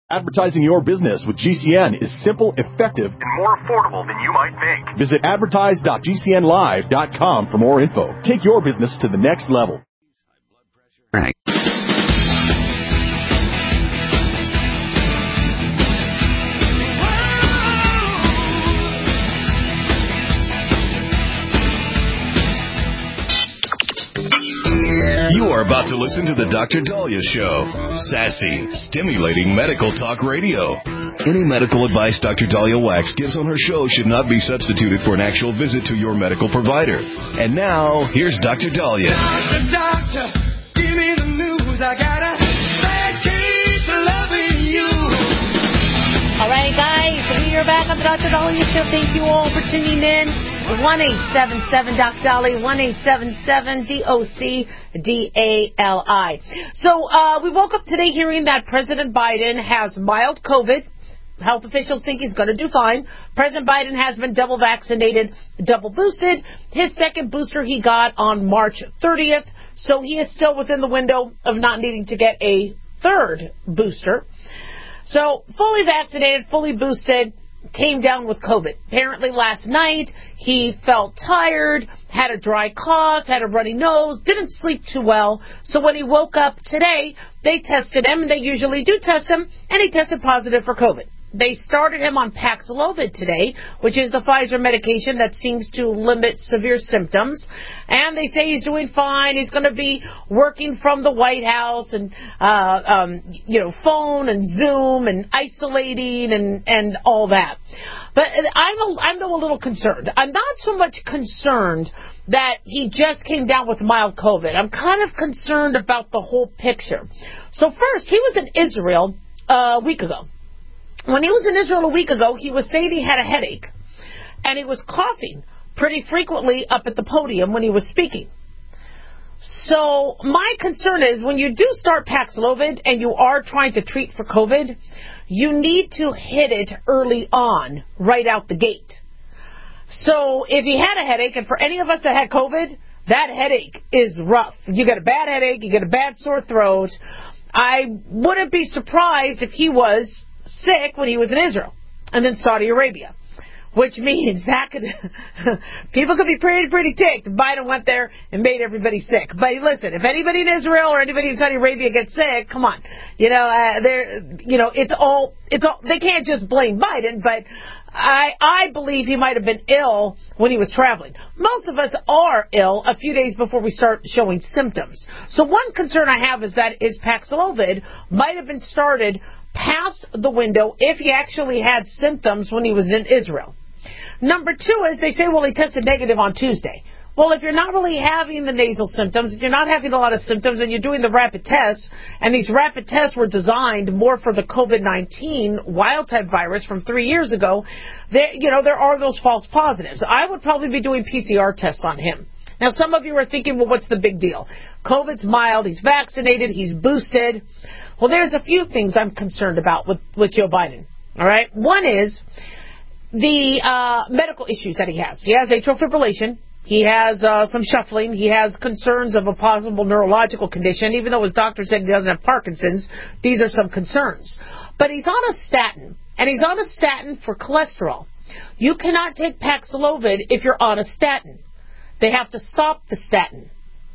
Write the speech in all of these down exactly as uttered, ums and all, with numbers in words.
Advertising your business with G C N is simple, effective, and more affordable than you might think. Visit advertise dot g c n live dot com for more info. Take your business to the next level. Right. You are about to listen to the Doctor Dahlia Show. Sassy, stimulating medical talk radio. Any medical advice Doctor Dahlia Wax gives on her show should not be substituted for an actual visit to your medical provider. And now, here's Doctor Dahlia. Doctor, doctor, give me the news. I got a bad case of loving you. All right, guys, we are back on the Doctor Dahlia Show. Thank you all for tuning in. one eight seven seven D O C D A L I, one eight seven seven D O C D A L I. So uh, we woke up today hearing that President Biden has mild COVID. Health officials think he's going to do fine. President Biden has been double vaccinated, double boosted. His second booster he got on March thirtieth, so he is still within the window of not needing to get a third booster. So fully vaccinated, fully boosted, came down with COVID. Apparently last night he felt tired, had a dry cough, had a runny nose, didn't sleep too well. So when he woke up today, they tested him, and they usually do test him, and he tested positive for COVID. They started him on Paxlovid today, which is the Pfizer medication that seems to limit severe symptoms. And they say he's doing fine. He's going to be working from the White House and, uh, um, you know, phone and Zoom and isolating and, and all that. But I'm a, I'm a little concerned. I'm not so much concerned that he just came down with mild COVID. I'm kind of concerned about the whole picture. So first, he was in Israel uh, a week ago. When he was in Israel a week ago, he was saying he had a headache, and he was coughing pretty frequently up at the podium when he was speaking. So my concern is when you do start Paxlovid and you are trying to treat for COVID, you need to hit it early on, right out the gate. So if he had a headache, and for any of us that had COVID, that headache is rough. You get a bad headache, you get a bad sore throat. I wouldn't be surprised if he was sick when he was in Israel and then Saudi Arabia, which means that could people could be pretty pretty ticked. Biden went there and made everybody sick. But listen, if anybody in Israel or anybody in Saudi Arabia gets sick, come on, you know, uh, they're you know it's all it's all they can't just blame Biden, but I I believe he might have been ill when he was traveling. Most of us are ill a few days before we start showing symptoms. So one concern I have is that his Paxlovid might have been started past the window if he actually had symptoms when he was in Israel. Number two is they say, well, he tested negative on Tuesday. Well, if you're not really having the nasal symptoms, if you're not having a lot of symptoms, and you're doing the rapid tests, and these rapid tests were designed more for the COVID nineteen wild-type virus from three years ago, there, you know, there are those false positives. I would probably be doing P C R tests on him. Now, some of you are thinking, well, what's the big deal? COVID's mild, he's vaccinated, he's boosted. Well, there's a few things I'm concerned about with, with Joe Biden. All right. One is the uh, medical issues that he has. He has atrial fibrillation. He has uh, some shuffling. He has concerns of a possible neurological condition. Even though his doctor said he doesn't have Parkinson's, these are some concerns. But he's on a statin, and he's on a statin for cholesterol. You cannot take Paxlovid if you're on a statin. They have to stop the statin.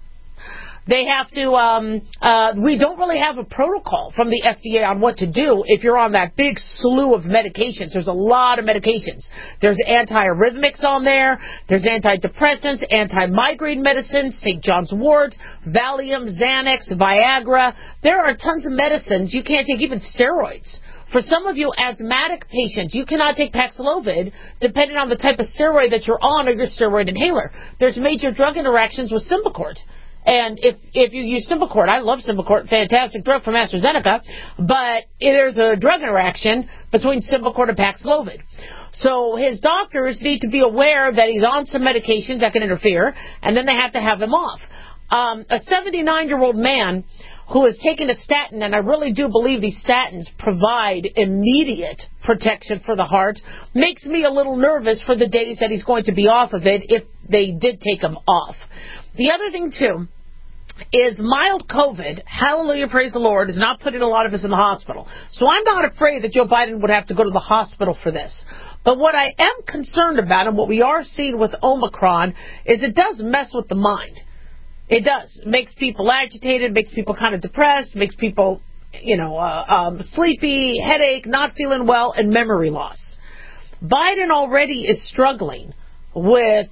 They have to, um, uh, we don't really have a protocol from the F D A on what to do if you're on that big slew of medications. There's a lot of medications. There's antiarrhythmics on there. There's antidepressants, anti-migraine medicines, Saint John's wort, Valium, Xanax, Viagra. There are tons of medicines. You can't take even steroids. For some of you asthmatic patients, you cannot take Paxlovid depending on the type of steroid that you're on or your steroid inhaler. There's major drug interactions with Symbicort. And if if you use Symbicort, I love Symbicort, fantastic drug from AstraZeneca, but there's a drug interaction between Symbicort and Paxlovid. So his doctors need to be aware that he's on some medications that can interfere, and then they have to have him off. Um, a seventy-nine-year-old man who has taken a statin, and I really do believe these statins provide immediate protection for the heart, makes me a little nervous for the days that he's going to be off of it if they did take him off. The other thing, too, is mild COVID, hallelujah, praise the Lord, is not putting a lot of us in the hospital. So I'm not afraid that Joe Biden would have to go to the hospital for this. But what I am concerned about, and what we are seeing with Omicron, is it does mess with the mind. It does. It makes people agitated, makes people kind of depressed, makes people, you know, uh, um, sleepy, headache, not feeling well, and memory loss. Biden already is struggling with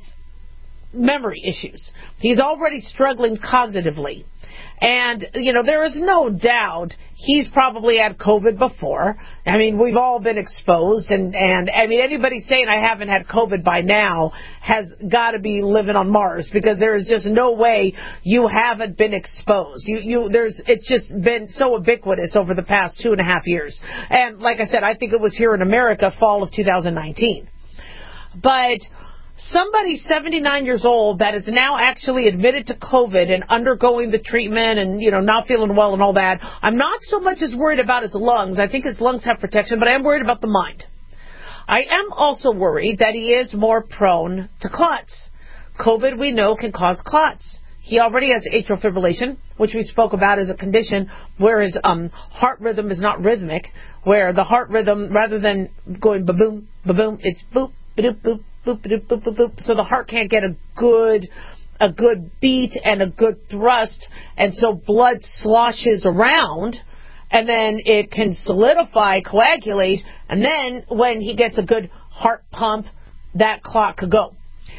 memory issues. He's already struggling cognitively. And, you know, there is no doubt he's probably had COVID before. I mean, we've all been exposed. And, and I mean, anybody saying I haven't had COVID by now has got to be living on Mars, because there is just no way you haven't been exposed. You, you, there's, it's just been so ubiquitous over the past two and a half years. And like I said, I think it was here in America, fall of two thousand nineteen. But somebody seventy-nine years old that is now actually admitted to COVID and undergoing the treatment and, you know, not feeling well and all that, I'm not so much as worried about his lungs. I think his lungs have protection, but I am worried about the mind. I am also worried that he is more prone to clots. COVID, we know, can cause clots. He already has atrial fibrillation, which we spoke about as a condition where his um, heart rhythm is not rhythmic, where the heart rhythm, rather than going ba-boom, ba-boom, it's boop, ba-doop, boop, boop, boop, boop, boop, boop. So the heart can't get a good a good beat and a good thrust, and so blood sloshes around, and then it can solidify, coagulate, and then when he gets a good heart pump, that clot could go.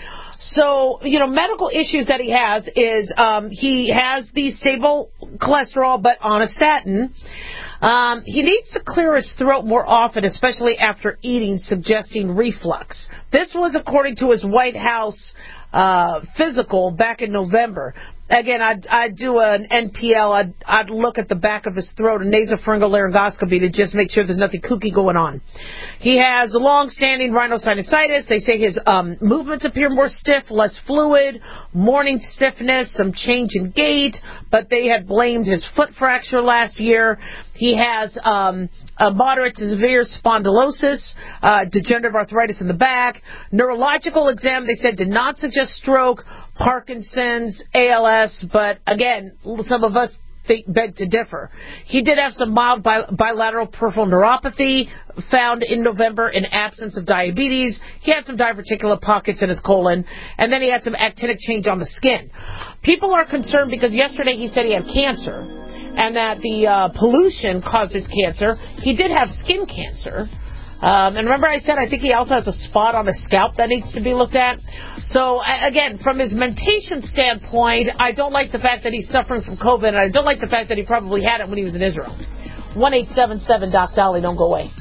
So, you know, medical issues that he has is um, he has the stable cholesterol, but on a statin. Um, he needs to clear his throat more often, especially after eating, suggesting reflux. This was according to his White House uh, physical back in November. Again, I'd, I'd do an N P L. I'd, I'd look at the back of his throat, a nasopharyngeal laryngoscopy, to just make sure there's nothing kooky going on. He has long-standing rhinosinusitis. They say his um, movements appear more stiff, less fluid, morning stiffness, some change in gait, but they had blamed his foot fracture last year. He has um, a moderate to severe spondylosis, uh, degenerative arthritis in the back. Neurological exam, they said, did not suggest stroke, Parkinson's, A L S, but again, some of us think, beg to differ. He did have some mild bi- bilateral peripheral neuropathy found in November in absence of diabetes. He had some diverticular pockets in his colon, and then he had some actinic change on the skin. People are concerned because yesterday he said he had cancer, and that the uh, pollution caused his cancer. He did have skin cancer. Um, and remember I said I think he also has a spot on his scalp that needs to be looked at. So, again, from his mentation standpoint, I don't like the fact that he's suffering from COVID, and I don't like the fact that he probably had it when he was in Israel. one eight seven seven Doc Dolly, don't go away.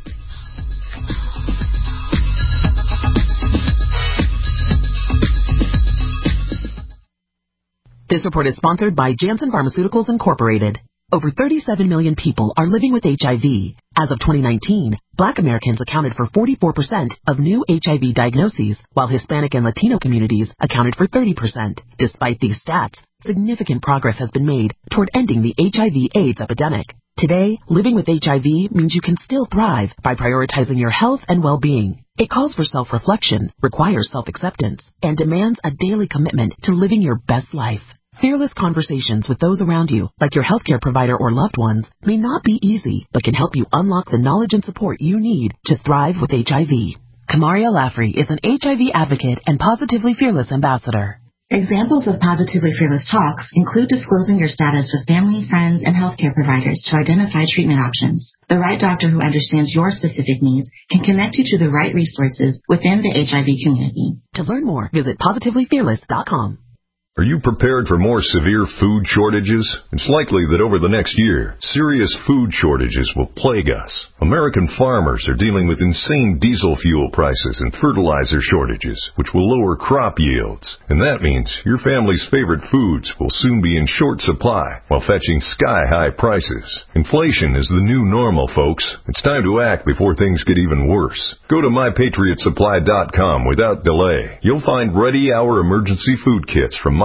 This report is sponsored by Janssen Pharmaceuticals Incorporated. Over thirty-seven million people are living with H I V. As of twenty nineteen, Black Americans accounted for forty-four percent of new H I V diagnoses, while Hispanic and Latino communities accounted for thirty percent. Despite these stats, significant progress has been made toward ending the H I V AIDS epidemic. Today, living with H I V means you can still thrive by prioritizing your health and well-being. It calls for self-reflection, requires self-acceptance, and demands a daily commitment to living your best life. Fearless conversations with those around you, like your healthcare provider or loved ones, may not be easy, but can help you unlock the knowledge and support you need to thrive with H I V. Kamaria Laffrey is an H I V advocate and Positively Fearless ambassador. Examples of Positively Fearless talks include disclosing your status with family, friends, and healthcare providers to identify treatment options. The right doctor who understands your specific needs can connect you to the right resources within the H I V community. To learn more, visit positively fearless dot com. Are you prepared for more severe food shortages? It's likely that over the next year, serious food shortages will plague us. American farmers are dealing with insane diesel fuel prices and fertilizer shortages, which will lower crop yields. And that means your family's favorite foods will soon be in short supply while fetching sky-high prices. Inflation is the new normal, folks. It's time to act before things get even worse. Go to my patriot supply dot com without delay. You'll find ready-hour emergency food kits from My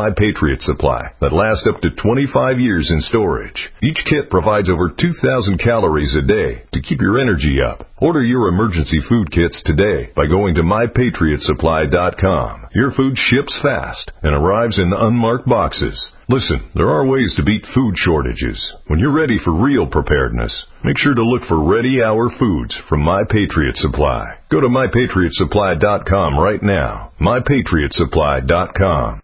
My Patriot Supply that last up to twenty-five years in storage. Each kit provides over two thousand calories a day to keep your energy up. Order your emergency food kits today by going to my patriot supply dot com. Your food ships fast and arrives in unmarked boxes. Listen, there are ways to beat food shortages. When you're ready for real preparedness, make sure to look for Ready Hour Foods from My Patriot Supply. Go to my patriot supply dot com right now. my patriot supply dot com.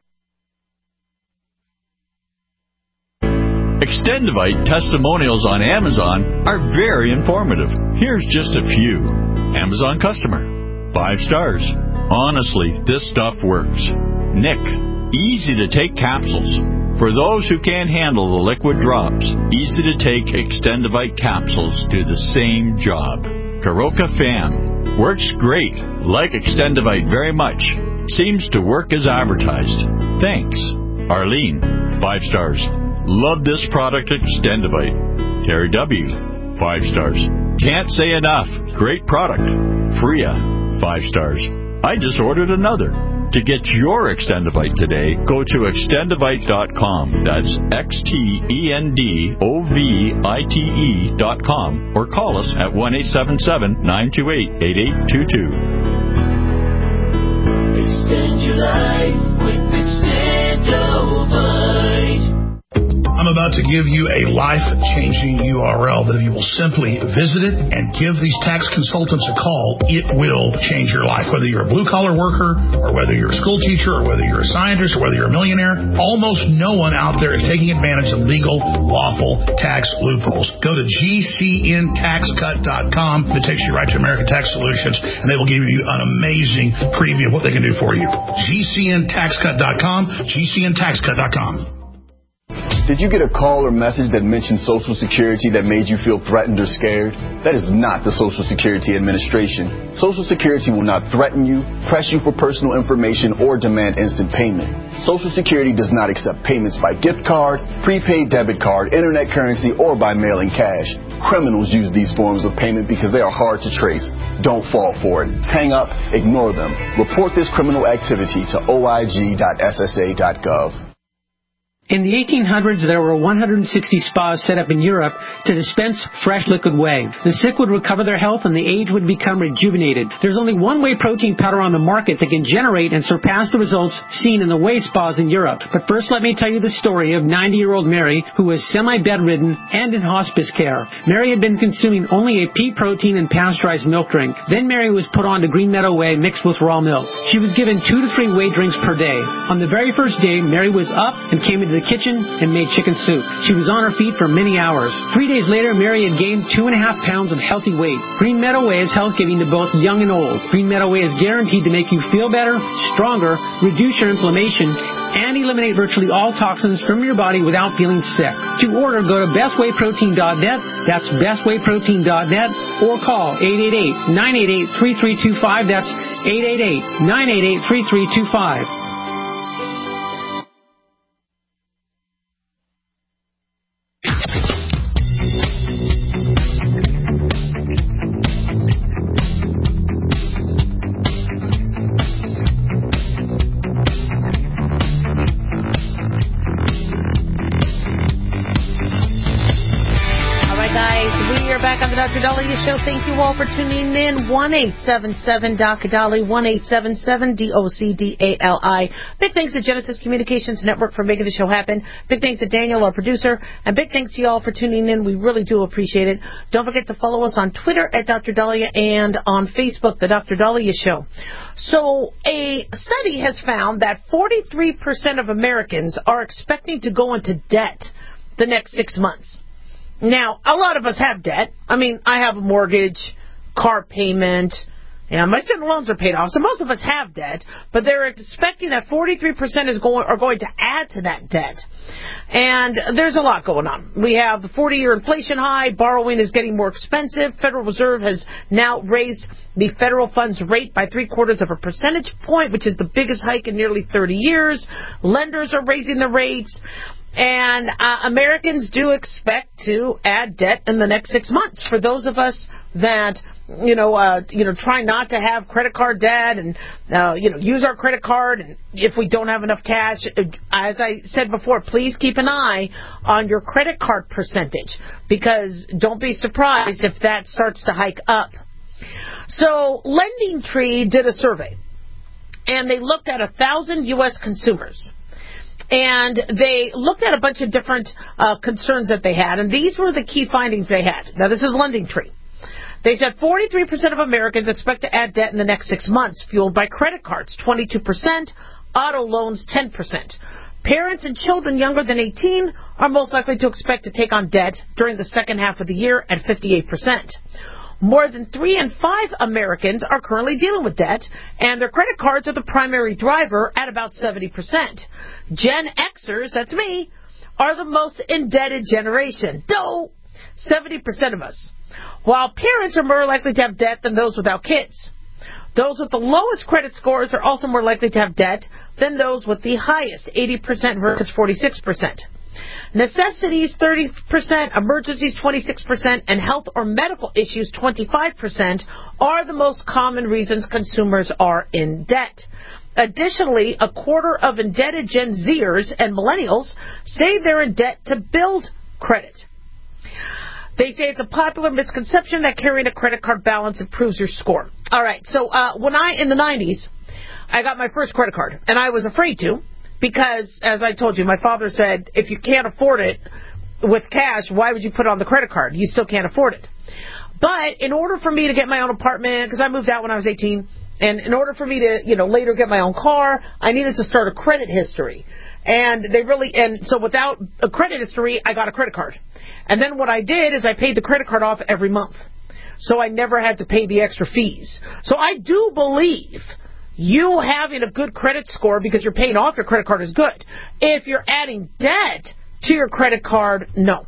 Extendivite testimonials on Amazon are very informative. Here's just a few. Amazon customer. Five stars. Honestly, this stuff works. Nick. Easy to take capsules. For those who can't handle the liquid drops, easy to take Extendivite capsules do the same job. Karoka Fan. Works great. Like Extendivite very much. Seems to work as advertised. Thanks. Arlene. Five stars. Love this product, Extendivite. Terry W. Five stars. Can't say enough. Great product. Freya. Five stars. I just ordered another. To get your Extendivite today, go to extendivite dot com. That's X T E N D O V I T E dot com. Or call us at one eight seven seven, nine two eight, eight eight two two. Extend your life with Extendivite. I'm about to give you a life-changing U R L that if you will simply visit it and give these tax consultants a call, it will change your life. Whether you're a blue-collar worker or whether you're a school teacher or whether you're a scientist or whether you're a millionaire, almost no one out there is taking advantage of legal, lawful tax loopholes. Go to G C N tax cut dot com. It takes you right to American Tax Solutions, and they will give you an amazing preview of what they can do for you. G C N tax cut dot com, G C N tax cut dot com. Did you get a call or message that mentioned Social Security that made you feel threatened or scared? That is not the Social Security Administration. Social Security will not threaten you, press you for personal information, or demand instant payment. Social Security does not accept payments by gift card, prepaid debit card, internet currency, or by mailing cash. Criminals use these forms of payment because they are hard to trace. Don't fall for it. Hang up, ignore them. Report this criminal activity to O I G dot S S A dot gov. In the eighteen hundreds, there were one hundred sixty spas set up in Europe to dispense fresh liquid whey. The sick would recover their health and the aged would become rejuvenated. There's only one whey protein powder on the market that can generate and surpass the results seen in the whey spas in Europe. But first, let me tell you the story of ninety-year-old Mary, who was semi-bedridden and in hospice care. Mary had been consuming only a pea protein and pasteurized milk drink. Then Mary was put on to Green Meadow Whey mixed with raw milk. She was given two to three whey drinks per day. On the very first day, Mary was up and came into the kitchen and made chicken soup. She was on her feet for many hours. Three days later, Mary had gained two and a half pounds of healthy weight. Green Meadow Whey is health-giving to both young and old. Green Meadow Whey is guaranteed to make you feel better, stronger, reduce your inflammation, and eliminate virtually all toxins from your body without feeling sick. To order, go to best whey protein dot net. That's best whey protein dot net, or call eight eight eight, nine eight eight, three three two five. That's eight eight eight, nine eight eight, three three two five. Doctor Dahlia Show. Thank you all for tuning in. one eight seven seven D O C D A L I, one eight seven seven D O C D A L I. Big thanks to Genesis Communications Network for making the show happen. Big thanks to Daniel, our producer. And big thanks to you all for tuning in. We really do appreciate it. Don't forget to follow us on Twitter at Doctor Dahlia and on Facebook, The Doctor Dahlia Show. So a study has found that forty-three percent of Americans are expecting to go into debt the next six months. Now, a lot of us have debt. I mean, I have a mortgage, car payment, and my student loans are paid off, so most of us have debt, but they're expecting that forty-three percent is going, are going to add to that debt. And there's a lot going on. We have the forty-year inflation high, borrowing is getting more expensive, Federal Reserve has now raised the federal funds rate by three-quarters of a percentage point, which is the biggest hike in nearly thirty years. Lenders are raising the rates. And uh, Americans do expect to add debt in the next six months. For those of us that, you know, uh, you know, try not to have credit card debt and, uh, you know, use our credit card, and if we don't have enough cash, as I said before, please keep an eye on your credit card percentage, because don't be surprised if that starts to hike up. So Lending Tree did a survey, and they looked at a thousand U S consumers. And they looked at a bunch of different uh, concerns that they had, and these were the key findings they had. Now, this is Lending Tree. They said forty-three percent of Americans expect to add debt in the next six months, fueled by credit cards, twenty-two percent, auto loans, ten percent. Parents and children younger than eighteen are most likely to expect to take on debt during the second half of the year at fifty-eight percent. More than three in five Americans are currently dealing with debt, and their credit cards are the primary driver at about seventy percent. Gen Xers, that's me, are the most indebted generation. Though, seventy percent of us. While parents are more likely to have debt than those without kids. Those with the lowest credit scores are also more likely to have debt than those with the highest, eighty percent versus forty-six percent. Necessities, thirty percent, emergencies, twenty-six percent, and health or medical issues, twenty-five percent, are the most common reasons consumers are in debt. Additionally, a quarter of indebted Gen Zers and millennials say they're in debt to build credit. They say it's a popular misconception that carrying a credit card balance improves your score. All right, so uh, when I, in the nineties, I got my first credit card, and I was afraid to, because, as I told you, my father said, if you can't afford it with cash, why would you put it on the credit card? You still can't afford it. But in order for me to get my own apartment, because I moved out when I was eighteen, and in order for me to, you know, later get my own car, I needed to start a credit history. And they really, and so without a credit history, I got a credit card. And then what I did is I paid the credit card off every month. So I never had to pay the extra fees. So I do believe you having a good credit score because you're paying off your credit card is good. If you're adding debt to your credit card, no.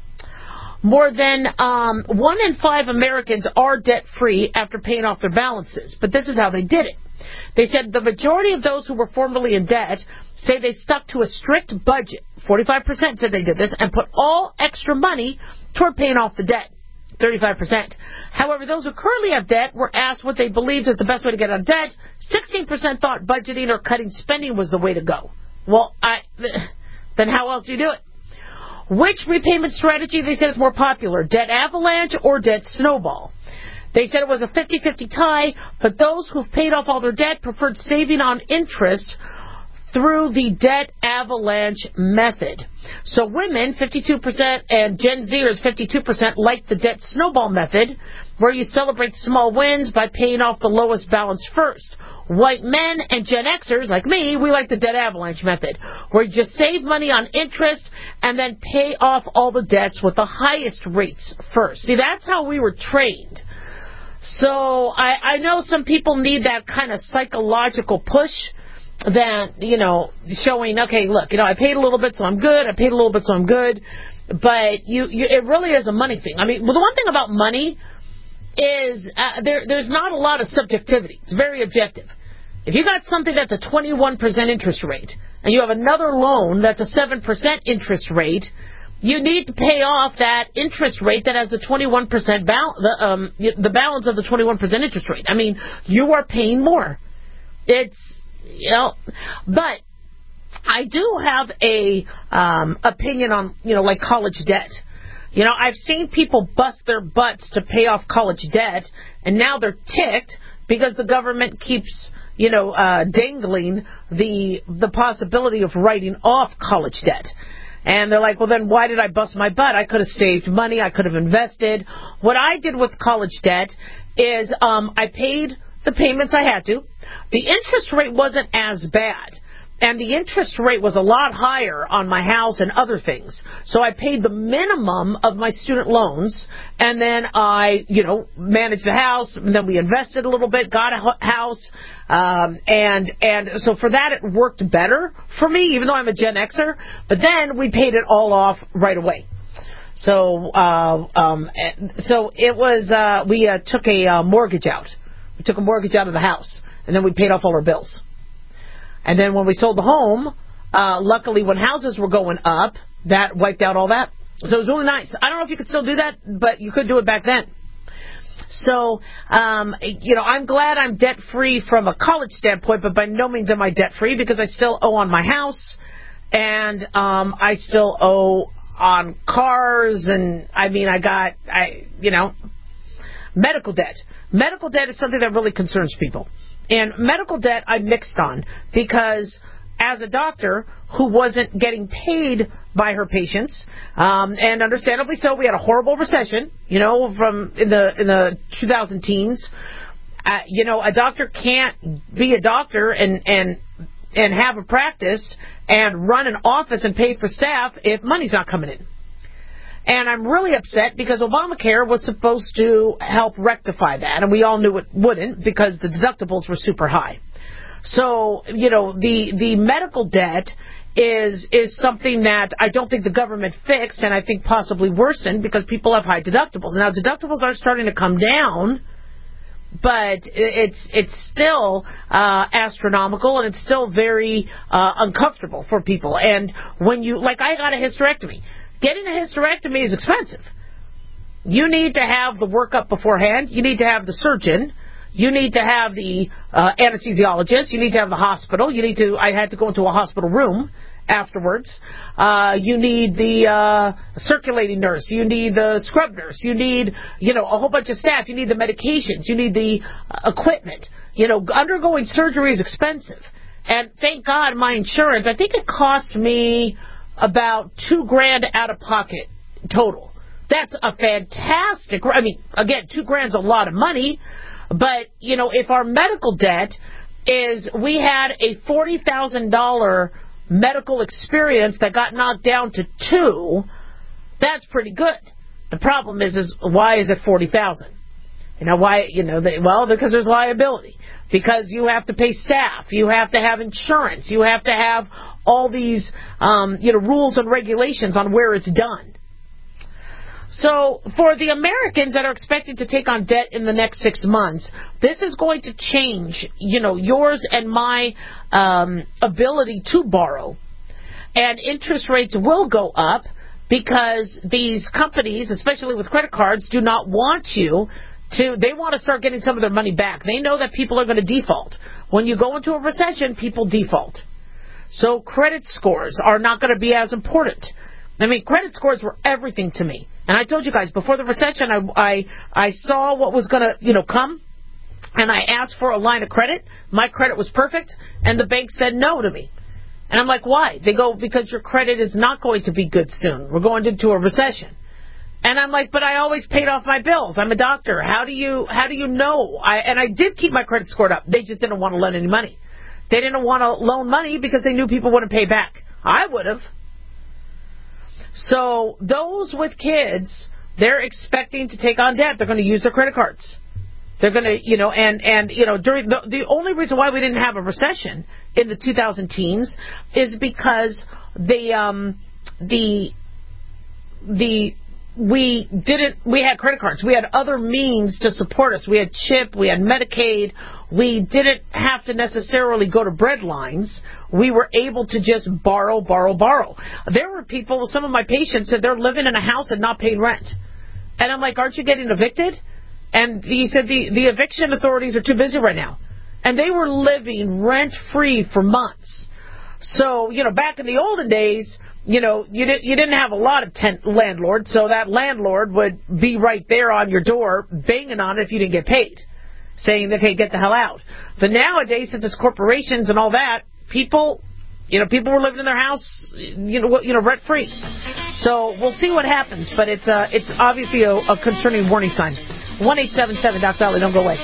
More than um, one in five Americans are debt-free after paying off their balances. But this is how they did it. They said the majority of those who were formerly in debt say they stuck to a strict budget. forty-five percent said they did this and put all extra money toward paying off the debt. thirty-five percent. However, those who currently have debt were asked what they believed is the best way to get out of debt. sixteen percent thought budgeting or cutting spending was the way to go. Well, I, then how else do you do it? Which repayment strategy, they said, is more popular, debt avalanche or debt snowball? They said it was a fifty-fifty tie, but those who've paid off all their debt preferred saving on interest through the debt avalanche method. So women, fifty-two percent, and Gen Zers, fifty-two percent, like the debt snowball method, where you celebrate small wins by paying off the lowest balance first. White men and Gen Xers, like me, we like the debt avalanche method, where you just save money on interest and then pay off all the debts with the highest rates first. See, that's how we were trained. So I, I know some people need that kind of psychological push that, you know, showing, okay, look, you know, I paid a little bit, so I'm good. I paid a little bit, so I'm good. But you, you it really is a money thing. I mean, well, the one thing about money is uh, there, there's not a lot of subjectivity. It's very objective. If you got something that's a twenty-one percent interest rate and you have another loan that's a seven percent interest rate, you need to pay off that interest rate that has the twenty-one percent bal- the, um, the balance of the twenty-one percent interest rate. I mean, you are paying more. It's, you know, but I do have a um, opinion on, you know, like college debt. You know, I've seen people bust their butts to pay off college debt, and now they're ticked because the government keeps, you know, uh, dangling the the possibility of writing off college debt. And they're like, well, then why did I bust my butt? I could have saved money. I could have invested. What I did with college debt is um, I paid the payments I had to. The interest rate wasn't as bad. And the interest rate was a lot higher on my house and other things. So I paid the minimum of my student loans, and then I, you know, managed the house, and then we invested a little bit, got a house, um, and and so for that it worked better for me, even though I'm a Gen Xer. But then we paid it all off right away. So uh, um, so it was, uh, we uh, took a uh, mortgage out. We took a mortgage out of the house, and then we paid off all our bills. And then when we sold the home, Uh, luckily, when houses were going up, that wiped out all that. So it was really nice. I don't know if you could still do that, but you could do it back then. So, um, you know, I'm glad I'm debt-free from a college standpoint, but by no means am I debt-free because I still owe on my house, and um, I still owe on cars, and, I mean, I got, I, you know, medical debt. Medical debt is something that really concerns people. And medical debt I'm mixed on because as a doctor who wasn't getting paid by her patients, um, and understandably so, we had a horrible recession, you know, from in the in the two thousand teens. Uh, you know, a doctor can't be a doctor and and and have a practice and run an office and pay for staff if money's not coming in. And I'm really upset because Obamacare was supposed to help rectify that, and we all knew it wouldn't because the deductibles were super high. So, you know, the the medical debt is is something that I don't think the government fixed, and I think possibly worsened because people have high deductibles. Now, deductibles are starting to come down, but it's it's still uh, astronomical, and it's still very uh, uncomfortable for people. And when you, like, I got a hysterectomy. Getting a hysterectomy is expensive. You need to have the workup beforehand. You need to have the surgeon. You need to have the uh, anesthesiologist. You need to have the hospital. You need to. I had to go into a hospital room afterwards. Uh, you need the uh, circulating nurse. You need the scrub nurse. You need, you know, a whole bunch of staff. You need the medications. You need the uh, equipment. You know, undergoing surgery is expensive. And thank God my insurance, I think it cost me about two grand out of pocket total. That's a fantastic, I mean, again, two grand's a lot of money, but, you know, if our medical debt is, we had a forty thousand dollars medical experience that got knocked down to two, that's pretty good. The problem is, is why is it forty thousand dollars? You know, why, you know, they, well, because there's liability. Because you have to pay staff. You have to have insurance. You have to have all these, um, you know, rules and regulations on where it's done. So for the Americans that are expected to take on debt in the next six months, this is going to change, you know, yours and my um, ability to borrow. And interest rates will go up because these companies, especially with credit cards, do not want you to, they want to start getting some of their money back. They know that people are going to default. When you go into a recession, people default. So credit scores are not going to be as important. I mean, credit scores were everything to me. And I told you guys, before the recession, I I, I saw what was going to, you know, come, and I asked for a line of credit. My credit was perfect, and the bank said no to me. And I'm like, why? They go, because your credit is not going to be good soon. We're going into a recession. And I'm like, but I always paid off my bills. I'm a doctor. How do you how do you know? I, and I did keep my credit scored up. They just didn't want to lend any money. They didn't want to loan money because they knew people wouldn't pay back. I would have. So those with kids, they're expecting to take on debt. They're going to use their credit cards. They're going to, you know, and, and you know, during the, the only reason why we didn't have a recession in the two thousand teens is because the um, the the we didn't, we had credit cards. We had other means to support us. We had CHIP, we had Medicaid. We didn't have to necessarily go to bread lines. We were able to just borrow, borrow, borrow. There were people, some of my patients said they're living in a house and not paying rent. And I'm like, aren't you getting evicted? And he said the, the eviction authorities are too busy right now. And they were living rent-free for months. So, you know, back in the olden days, you know, you didn't you didn't have a lot of tent landlords, so that landlord would be right there on your door, banging on it if you didn't get paid, saying, okay, get the hell out. But nowadays, since it's corporations and all that, people, you know, people were living in their house, you know, you know, rent free. So we'll see what happens, but it's uh, it's obviously a, a concerning warning sign. one eight seven seven Doc Dolly, don't go away.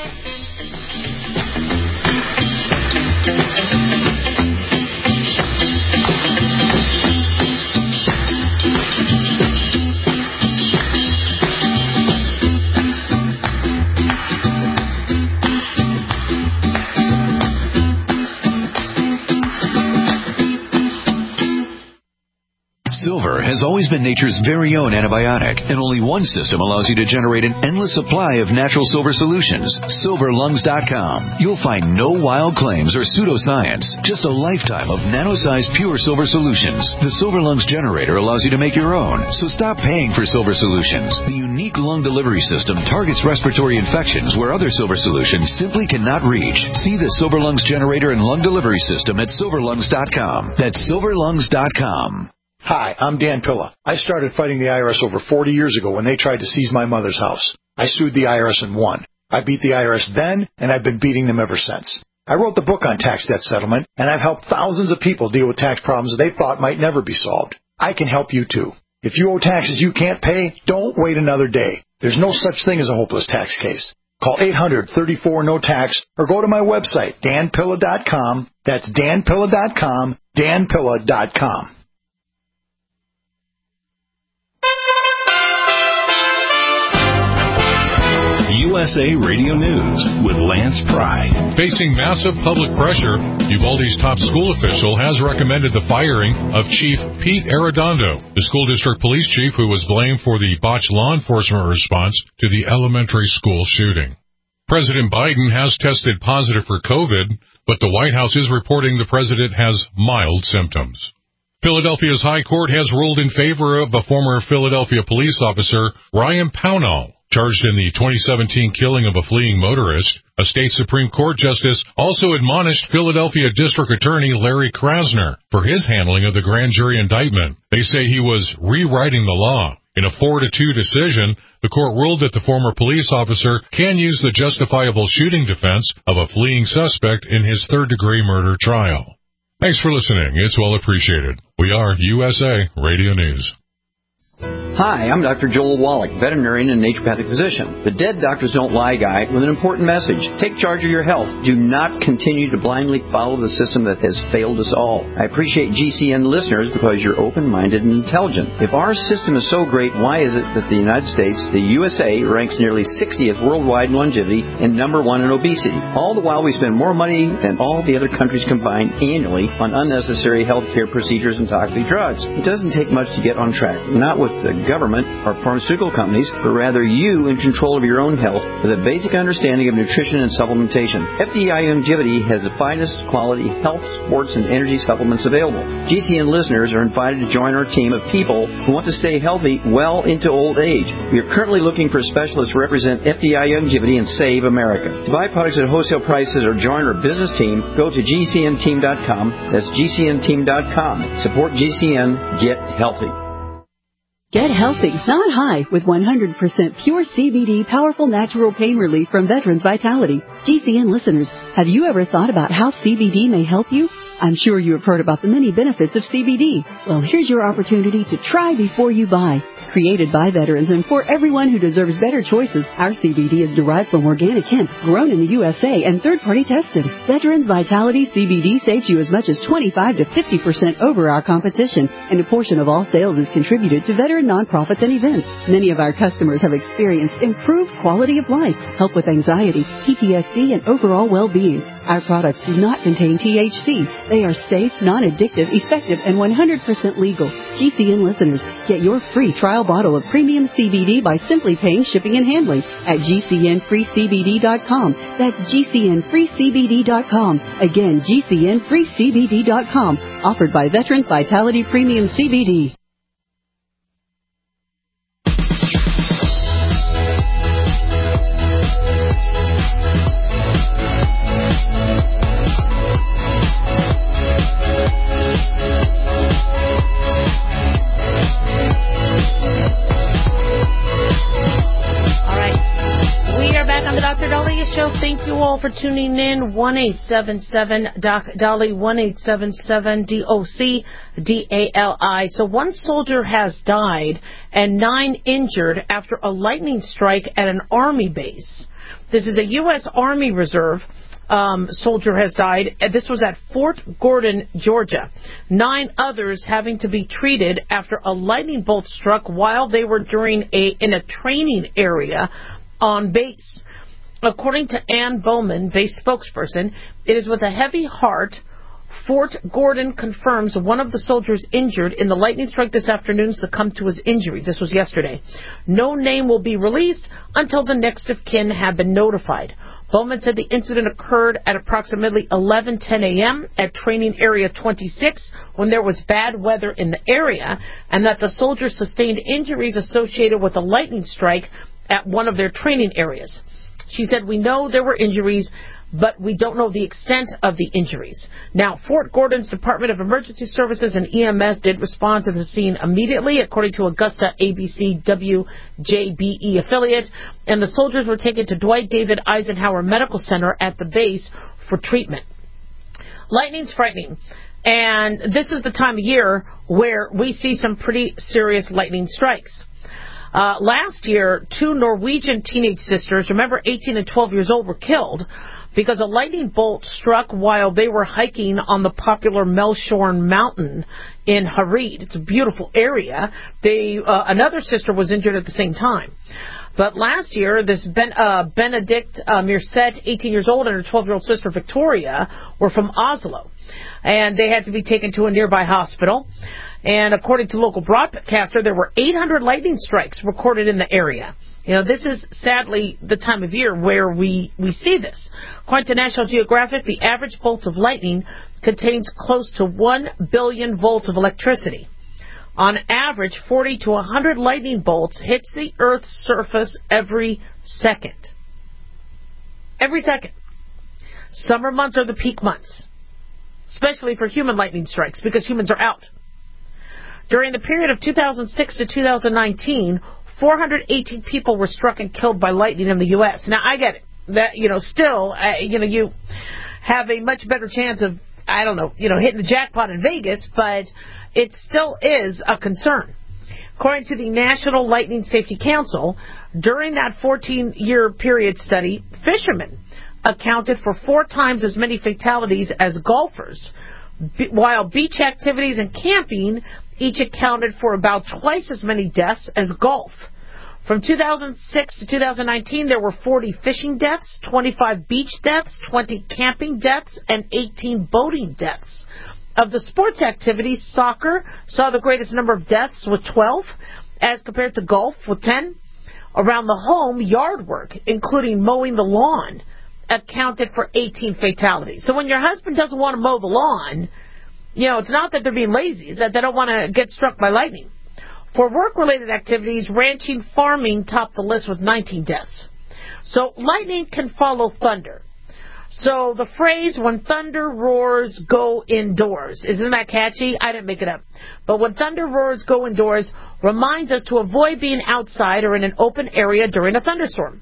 Silver has has always been nature's very own antibiotic, and only one system allows you to generate an endless supply of natural silver solutions. silver lungs dot com. You'll find no wild claims or pseudoscience, just a lifetime of nano-sized pure silver solutions. The Silver Lungs generator allows you to make your own, so stop paying for silver solutions. The unique lung delivery system targets respiratory infections where other silver solutions simply cannot reach. See the Silver Lungs generator and lung delivery system at silver lungs dot com. That's silver lungs dot com. Hi, I'm Dan Pilla. I started fighting the I R S over forty years ago when they tried to seize my mother's house. I sued the I R S and won. I beat the I R S then, and I've been beating them ever since. I wrote the book on tax debt settlement, and I've helped thousands of people deal with tax problems they thought might never be solved. I can help you too. If you owe taxes you can't pay, don't wait another day. There's no such thing as a hopeless tax case. Call eight hundred, thirty-four, no tax or go to my website, dan pilla dot com. That's dan pilla dot com, dan pilla dot com. U S A Radio News with Lance Pry. Facing massive public pressure, Uvalde's top school official has recommended the firing of Chief Pete Arredondo, the school district police chief who was blamed for the botched law enforcement response to the elementary school shooting. President Biden has tested positive for COVID, but the White House is reporting the president has mild symptoms. Philadelphia's High Court has ruled in favor of the former Philadelphia police officer Ryan Pownall, charged in the twenty seventeen killing of a fleeing motorist. A state Supreme Court justice also admonished Philadelphia District Attorney Larry Krasner for his handling of the grand jury indictment. They say he was rewriting the law. In a four to two decision, the court ruled that the former police officer can use the justifiable shooting defense of a fleeing suspect in his third-degree murder trial. Thanks for listening. It's well appreciated. We are U S A Radio News. Hi, I'm Doctor Joel Wallach, veterinarian and naturopathic physician. The Dead Doctors Don't Lie guy with an important message. Take charge of your health. Do not continue to blindly follow the system that has failed us all. I appreciate G C N listeners because you're open-minded and intelligent. If our system is so great, why is it that the United States, the U S A, ranks nearly sixtieth worldwide in longevity and number one in obesity? All the while we spend more money than all the other countries combined annually on unnecessary health care procedures and toxic drugs. It doesn't take much to get on track. Not with the government or pharmaceutical companies, but rather you in control of your own health with a basic understanding of nutrition and supplementation. F D I Longevity has the finest quality health, sports, and energy supplements available. G C N listeners are invited to join our team of people who want to stay healthy well into old age. We are currently looking for specialists to represent F D I Longevity and Save America. To buy products at wholesale prices or join our business team, go to G C N team dot com. That's G C N team dot com. Support G C N. Get healthy. Get healthy, not high, with one hundred percent pure C B D powerful natural pain relief from Veterans Vitality. G C N listeners, have you ever thought about how C B D may help you? I'm sure you have heard about the many benefits of C B D. Well, here's your opportunity to try before you buy. Created by veterans and for everyone who deserves better choices, our C B D is derived from organic hemp, grown in the U S A and third-party tested. Veterans Vitality C B D saves you as much as twenty-five to fifty percent over our competition, and a portion of all sales is contributed to veteran nonprofits and events. Many of our customers have experienced improved quality of life, help with anxiety, P T S D, and overall well-being. Our products do not contain T H C. They are safe, non-addictive, effective, and one hundred percent legal. G C N listeners, get your free trial bottle of premium C B D by simply paying shipping and handling at G C N free C B D dot com. That's G C N free C B D dot com. Again, G C N free C B D dot com. Offered by Veterans Vitality Premium C B D. Thank you all for tuning in. one eight seven seven D O C D A L I, one eight seven seven D O C D A L I. So one soldier has died and nine injured after a lightning strike at an Army base. This is a U S Army Reserve um, soldier has died. This was at Fort Gordon, Georgia. Nine others having to be treated after a lightning bolt struck while they were during a in a training area on base. According to Ann Bowman, base spokesperson, it is with a heavy heart Fort Gordon confirms one of the soldiers injured in the lightning strike this afternoon succumbed to his injuries. This was yesterday. No name will be released until the next of kin have been notified. Bowman said the incident occurred at approximately eleven ten a.m. at Training Area twenty-six when there was bad weather in the area, and that the soldiers sustained injuries associated with a lightning strike at one of their training areas. She said, "We know there were injuries, but we don't know the extent of the injuries." Now, Fort Gordon's Department of Emergency Services and E M S did respond to the scene immediately, according to Augusta A B C W J B E affiliate, and the soldiers were taken to Dwight David Eisenhower Medical Center at the base for treatment. Lightning's frightening, and this is the time of year where we see some pretty serious lightning strikes. Uh, last year, two Norwegian teenage sisters, remember eighteen and twelve years old, were killed because a lightning bolt struck while they were hiking on the popular Melshorn Mountain in Hareid. It's a beautiful area. They, uh, another sister was injured at the same time. But last year, this ben, uh, Benedict uh, Mirseth, eighteen years old, and her twelve-year-old sister Victoria were from Oslo, and they had to be taken to a nearby hospital. And according to local broadcaster, there were eight hundred lightning strikes recorded in the area. You know, this is sadly the time of year where we, we see this. According to National Geographic, the average bolt of lightning contains close to one billion volts of electricity. On average, forty to one hundred lightning bolts hits the Earth's surface every second. Every second. Summer months are the peak months, especially for human lightning strikes, because humans are out. During the period of two thousand six to two thousand nineteen, four hundred eighteen people were struck and killed by lightning in the U S Now, I get it. That, you know, still, uh, you know, you have a much better chance of, I don't know, you know, hitting the jackpot in Vegas, but it still is a concern. According to the National Lightning Safety Council, during that fourteen-year period study, fishermen accounted for four times as many fatalities as golfers, while beach activities and camping each accounted for about twice as many deaths as golf. From two thousand six to two thousand nineteen, there were forty fishing deaths, twenty-five beach deaths, twenty camping deaths, and eighteen boating deaths. Of the sports activities, soccer saw the greatest number of deaths with twelve, as compared to golf with ten. Around the home, yard work, including mowing the lawn, accounted for eighteen fatalities. So when your husband doesn't want to mow the lawn, you know, it's not that they're being lazy, it's that they don't want to get struck by lightning. For work-related activities, ranching, farming topped the list with nineteen deaths. So lightning can follow thunder. So the phrase, when thunder roars, go indoors. Isn't that catchy? I didn't make it up. But when thunder roars, go indoors reminds us to avoid being outside or in an open area during a thunderstorm.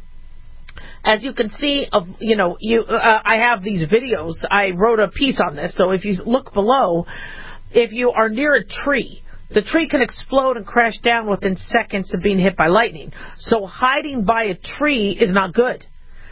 As you can see, of you know, you uh, I have these videos. I wrote a piece on this, so if you look below, if you are near a tree, the tree can explode and crash down within seconds of being hit by lightning. So hiding by a tree is not good.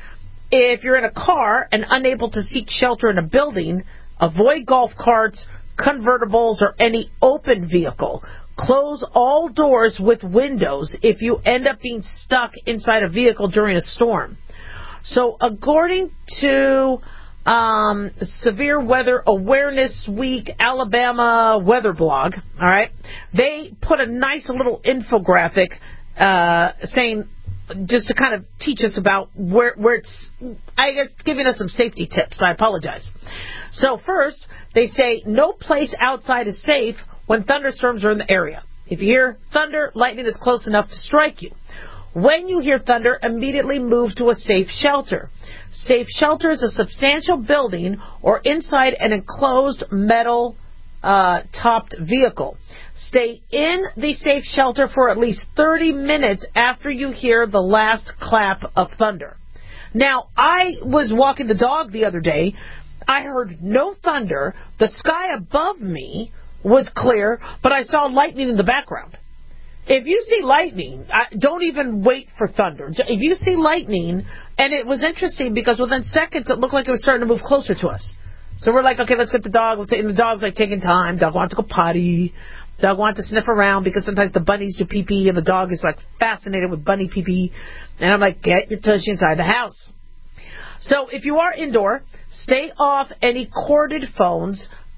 If you're in a car and unable to seek shelter in a building, avoid golf carts, convertibles, or any open vehicle. Close all doors with windows if you end up being stuck inside a vehicle during a storm. So according to um, Severe Weather Awareness Week Alabama Weather Blog, all right, they put a nice little infographic uh, saying, just to kind of teach us about where, where it's, I guess, giving us some safety tips. I apologize. So first, they say no place outside is safe when thunderstorms are in the area. If you hear thunder, lightning is close enough to strike you. When you hear thunder, immediately move to a safe shelter. Safe shelter is a substantial building or inside an enclosed metal uh, topped vehicle. Stay in the safe shelter for at least thirty minutes after you hear the last clap of thunder. Now, I was walking the dog the other day. I heard no thunder. The sky above me was clear, but I saw lightning in the background. If you see lightning, don't even wait for thunder. If you see lightning, and it was interesting because within seconds it looked like it was starting to move closer to us. So we're like, okay, let's get the dog. And the dog's like taking time. Dog wants to go potty. Dog wants to sniff around because sometimes the bunnies do pee-pee and the dog is like fascinated with bunny pee-pee. And I'm like, get your tushy inside the house. So if you are indoor, stay off any corded phones,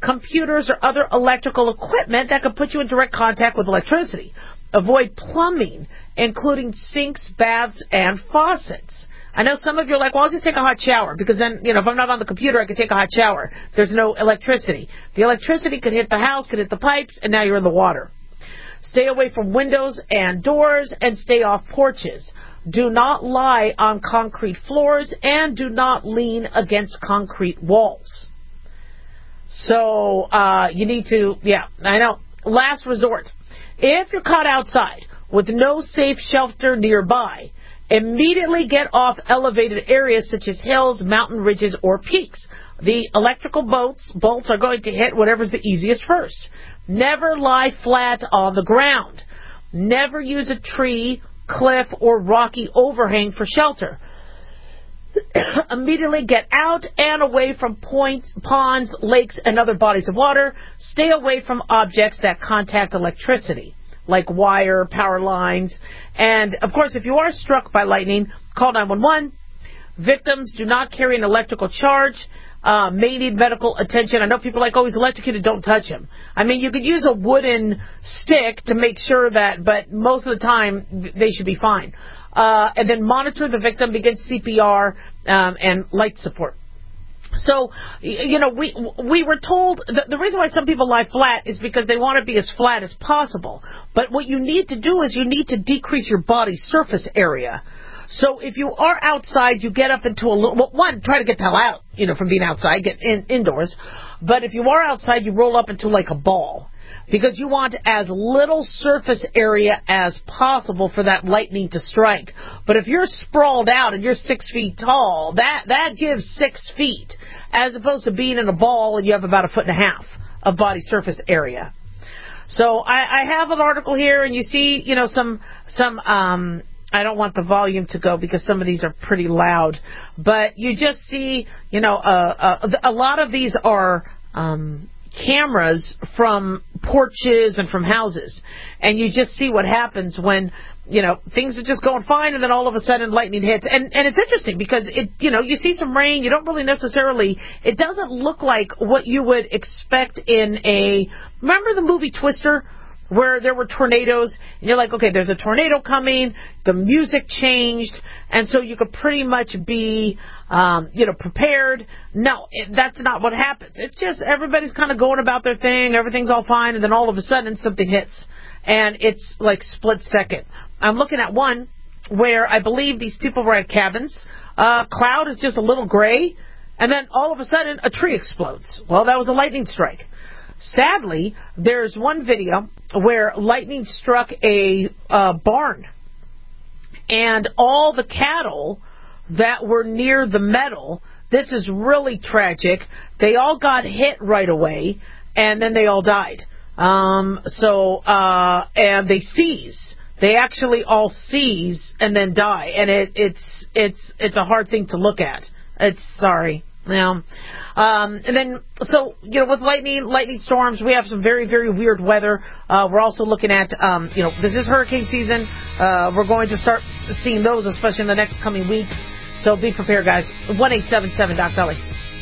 computers, or other electrical equipment that could put you in direct contact with electricity. Avoid plumbing, including sinks, baths, and faucets. I know some of you are like, well, I'll just take a hot shower, because then, you know, if I'm not on the computer, I can take a hot shower. There's no electricity. The electricity could hit the house, could hit the pipes, and now you're in the water. Stay away from windows and doors, and stay off porches. Do not lie on concrete floors, and do not lean against concrete walls. So, uh, you need to, yeah, I know. Last resort. If you're caught outside with no safe shelter nearby, immediately get off elevated areas such as hills, mountain ridges, or peaks. The electrical bolts, bolts are going to hit whatever's the easiest first. Never lie flat on the ground. Never use a tree, cliff, or rocky overhang for shelter. Immediately get out and away from points, ponds, lakes, and other bodies of water. Stay away from objects that contact electricity, like wire, power lines. And, of course, if you are struck by lightning, call nine one one. Victims do not carry an electrical charge, uh, may need medical attention. I know people are like, oh, he's electrocuted, don't touch him. I mean, you could use a wooden stick to make sure that, but most of the time, they should be fine. Uh, and then monitor the victim, begin C P R, um, and light support. So, you know, we we were told, the, the reason why some people lie flat is because they want to be as flat as possible. But what you need to do is you need to decrease your body surface area. So if you are outside, you get up into a little, well, one, try to get the hell out, you know, from being outside, get in, indoors. But if you are outside, you roll up into like a ball, because you want as little surface area as possible for that lightning to strike. But if you're sprawled out and you're six feet tall, that, that gives six feet, as opposed to being in a ball and you have about a foot and a half of body surface area. So I, I have an article here, and you see, you know, some, some, um, I don't want the volume to go because some of these are pretty loud, but you just see, you know, uh, uh, a lot of these are, um, cameras from porches and from houses, and you just see what happens when, you know, things are just going fine, and then all of a sudden lightning hits. And and it's interesting because it, you know, you see some rain, you don't really necessarily, it doesn't look like what you would expect in a, remember the movie Twister, where there were tornadoes, and you're like, okay, there's a tornado coming, the music changed, and so you could pretty much be, um, you know, prepared. No, it, that's not what happens. It's just everybody's kind of going about their thing, everything's all fine, and then all of a sudden something hits, and it's like split second. I'm looking at one where I believe these people were at cabins. Uh, cloud is just a little gray, and then all of a sudden a tree explodes. Well, that was a lightning strike. Sadly, there's one video where lightning struck a uh, barn, and all the cattle that were near the metal, this is really tragic, they all got hit right away, and then they all died. Um, so, uh, and they seize. They actually all seize and then die, and it, it's it's it's a hard thing to look at. It's sorry. Now, um, and then, so, you know, with lightning, lightning storms, we have some very, very weird weather. Uh, we're also looking at, um, you know, this is hurricane season. Uh, we're going to start seeing those, especially in the next coming weeks. So be prepared, guys. one eight seven seven Doc Dolly.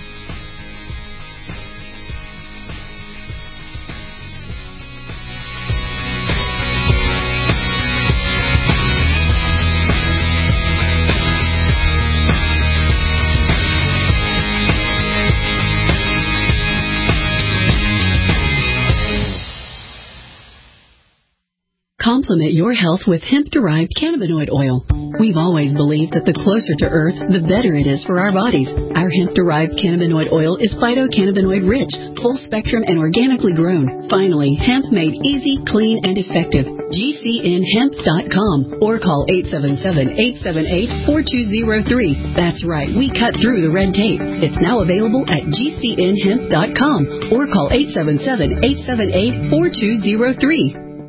Complement your health with hemp-derived cannabinoid oil. We've always believed that the closer to Earth, the better it is for our bodies. Our hemp-derived cannabinoid oil is phytocannabinoid rich, full spectrum, and organically grown. Finally, hemp made easy, clean, and effective. G C N hemp dot com or call eight seven seven, eight seven eight, four two zero three. That's right, we cut through the red tape. It's now available at G C N hemp dot com or call eight seven seven, eight seven eight, four two zero three.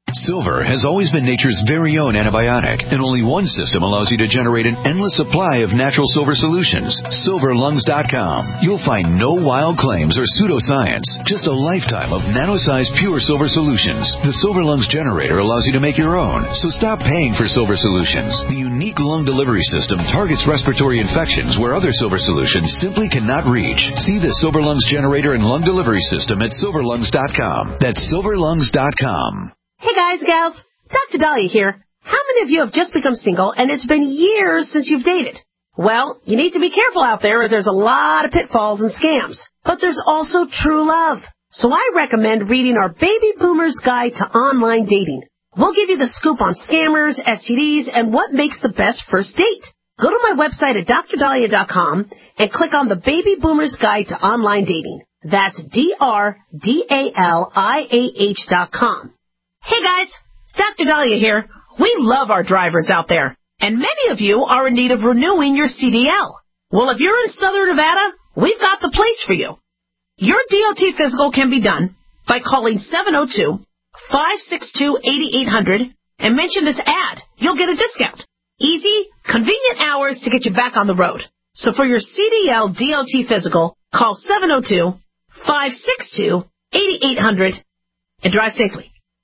Silver has always been nature's very own antibiotic, and only one system allows you to generate an endless supply of natural silver solutions. silver lungs dot com. You'll find no wild claims or pseudoscience, just a lifetime of nano-sized pure silver solutions. The Silver Lungs generator allows you to make your own, so stop paying for silver solutions. The unique lung delivery system targets respiratory infections where other silver solutions simply cannot reach. See the Silver Lungs generator and lung delivery system at silver lungs dot com. That's silver lungs dot com. Hey guys, gals, Doctor Dahlia here. How many of you have just become single and it's been years since you've dated? Well, you need to be careful out there as there's a lot of pitfalls and scams. But there's also true love. So I recommend reading our Baby Boomer's Guide to Online Dating. We'll give you the scoop on scammers, S T Ds, and what makes the best first date. Go to my website at dr dahlia dot com and click on the Baby Boomer's Guide to Online Dating. That's D R D A L I A H dot com. Hey guys, Doctor Dahlia here. We love our drivers out there, and many of you are in need of renewing your C D L. Well, if you're in Southern Nevada, we've got the place for you. Your D O T physical can be done by calling seven oh two, five six two, eight eight hundred and mention this ad. You'll get a discount. Easy, convenient hours to get you back on the road. So for your C D L D O T physical, call seven oh two, five six two, eight eight hundred and drive safely.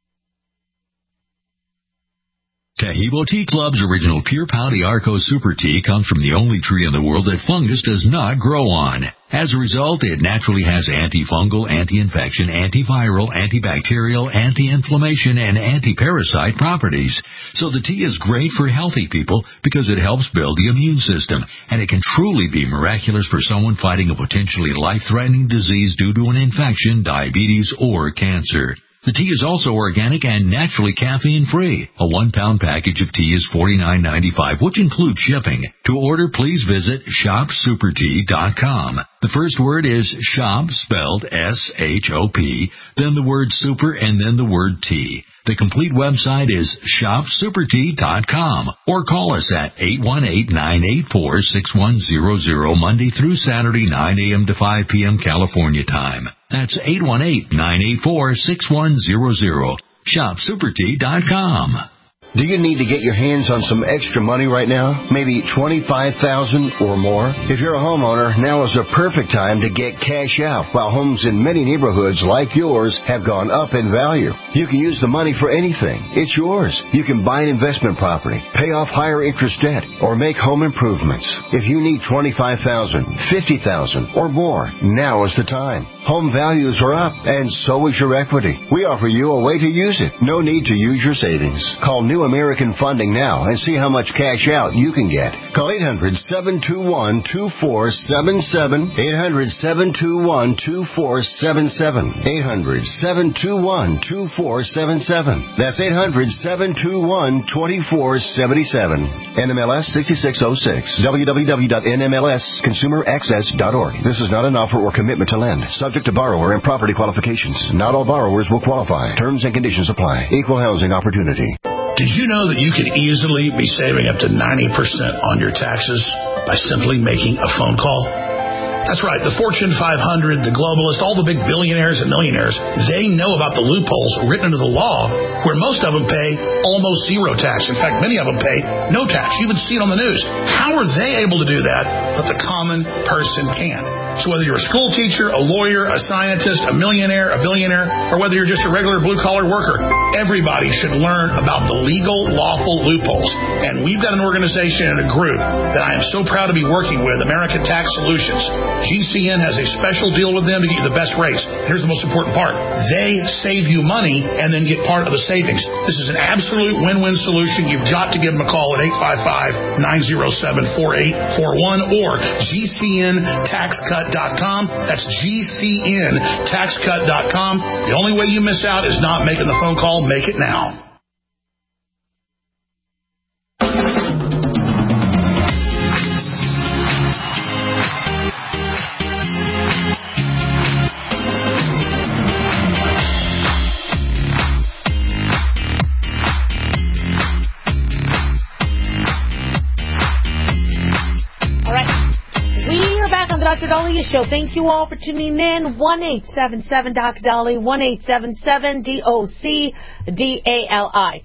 Tahibo Tea Club's original Pure Pouty Arco Super Tea comes from the only tree in the world that fungus does not grow on. As a result, it naturally has antifungal, anti-infection, antiviral, antibacterial, anti-inflammation, and anti-parasite properties. So the tea is great for healthy people because it helps build the immune system, and it can truly be miraculous for someone fighting a potentially life-threatening disease due to an infection, diabetes, or cancer. The tea is also organic and naturally caffeine-free. A one-pound package of tea is forty-nine ninety-five, which includes shipping. To order, please visit shop super tea dot com. The first word is shop, spelled S H O P, then the word super, and then the word tea. The complete website is shop super tea dot com, or call us at eight one eight, nine eight four, six one zero zero Monday through Saturday, nine a.m. to five p.m. California time. That's eight one eight, nine eight four, six one zero zero. shop super tea dot com. Do you need to get your hands on some extra money right now? Maybe twenty-five thousand dollars or more? If you're a homeowner, now is the perfect time to get cash out while homes in many neighborhoods like yours have gone up in value. You can use the money for anything. It's yours. You can buy an investment property, pay off higher interest debt, or make home improvements. If you need twenty-five thousand dollars, fifty thousand dollars or more, now is the time. Home values are up, and so is your equity. We offer you a way to use it. No need to use your savings. Call New American Funding now and see how much cash out you can get. Call eight hundred, seven two one, two four seven seven, eight hundred, seven two one, two four seven seven, eight hundred, seven two one, two four seven seven. That's eight hundred, seven two one, two four seven seven. N M L S sixty-six oh six. w w w dot n m l s consumer access dot org. This is not an offer or commitment to lend. Subject to borrower and property qualifications. Not all borrowers will qualify. Terms and conditions apply. Equal housing opportunity. Did you know that you could easily be saving up to ninety percent on your taxes by simply making a phone call? That's right. The Fortune five hundred, the globalists, all the big billionaires and millionaires, they know about the loopholes written into the law where most of them pay almost zero tax. In fact, many of them pay no tax. You even see it on the news. How are they able to do that, but the common person can't? So whether you're a school teacher, a lawyer, a scientist, a millionaire, a billionaire, or whether you're just a regular blue-collar worker, everybody should learn about the legal, lawful loopholes. And we've got an organization and a group that I am so proud to be working with, American Tax Solutions. G C N has a special deal with them to get you the best rates. Here's the most important part. They save you money and then get part of the savings. This is an absolute win-win solution. You've got to give them a call at eight five five, nine oh seven, four eight four one or G C N tax cut dot com. That's G C N tax cut dot com. The only way you miss out is not making the phone call. Make it now. Doctor Dahlia Show. Thank you all for tuning in. one eight seven seven D O C Dolly, one eight seven seven D O C D A L I.